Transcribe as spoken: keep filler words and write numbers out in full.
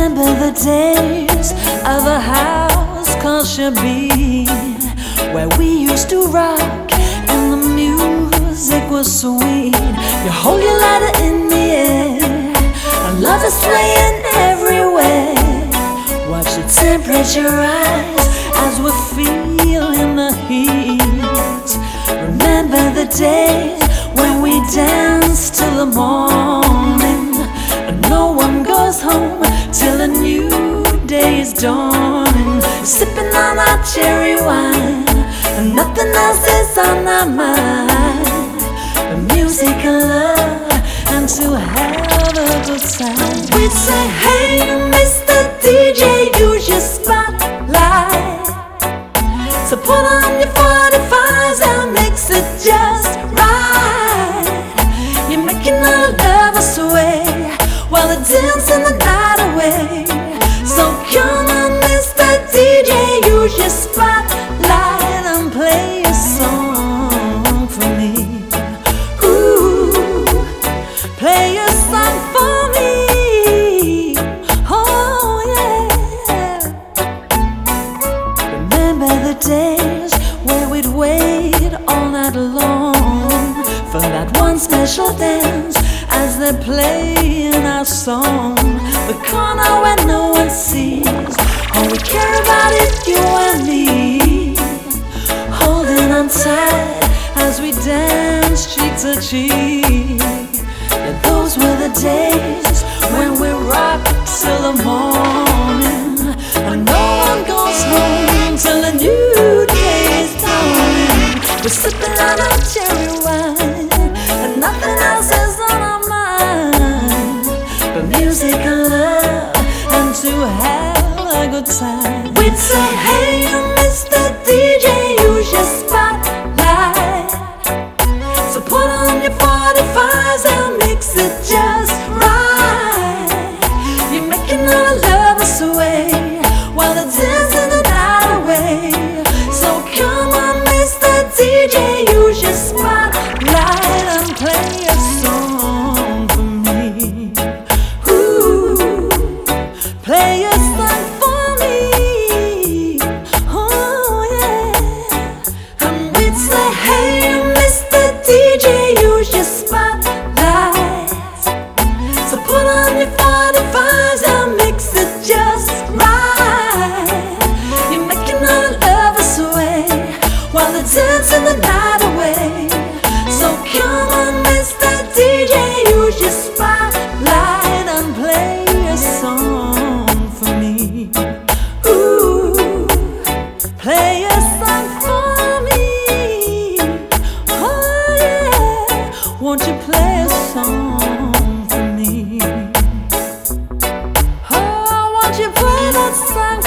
Remember the days of a house called Shabby, where we used to rock and the music was sweet. You hold your lighter in the air and love is swaying everywhere. Watch the temperature rise as we're feeling the heat. Remember the days when we danced till the morning, and no one goes home till a new day is dawning. Sipping on our cherry wine and nothing else is on our mind but music and love and to have a good time. We'd say, hey Mister D J, use your spotlight, so put on your forty-fives and mix it just right. You're making our lovers sway while they're dancing the night away. So come on Mister D J, use your spotlight and play a song for me. Ooh, play a song for me. Oh yeah. Remember the days where we'd wait all night long for that one special dance as they're playing our song. The corner where no one sees, all we care about is you and me, holding on tight as we dance cheek to cheek. Yeah, those were the days when we rocked till the morning, and no one goes home till a new day is dawning. We're sipping on our cherry wine and nothing else is on our mind but music and love and to have a good time. We'd say, hey Mister D J, use your spotlight, so put on your forty-fives and mix it just right. You're making our lovers sway while they're dancing the night away. So come on Mister D J, use your spotlight and play a song for me. Ooh, play a song for me. Oh yeah. And we'd say, hey Mister D J, use your spotlight, so put on your forty-fives and mix it just right. You're making our lovers sway while they're dancing the night away. So come on Mister D J, use your spotlight and play a song for me. Ooh, play a song for me. Oh yeah, won't you play a song for me? Oh, won't you play that song